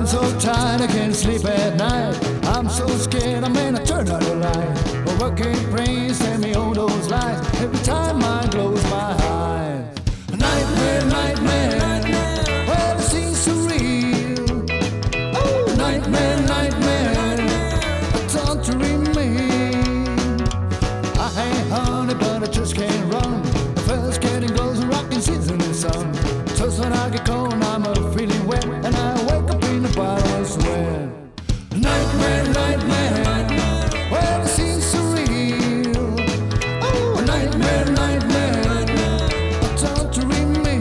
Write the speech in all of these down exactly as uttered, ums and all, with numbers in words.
I'm so tired I can't sleep at night. I'm so scared I'm gonna turn out the light. But working brains tell me all those lies every time I close my eyes. Nightmare, nightmare, well it seems surreal. Oh, nightmare, nightmare, torturing me. I ain't honey but I just can't run. The first getting goes a rocking season in the sun. Just when I get cold I'm a feeling wet, and I wake up in the bottom of sweat. Nightmare, nightmare, well it seems surreal. Oh, nightmare, nightmare, torturing me.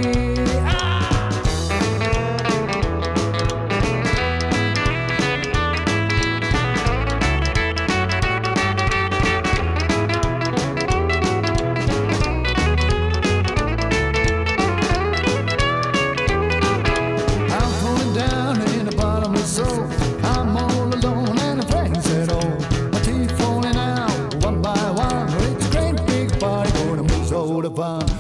I'm falling down in the bottom of the soul. I'm all alone and the friends at all. My teeth falling out one by one. It's a great big party for the most of the fun.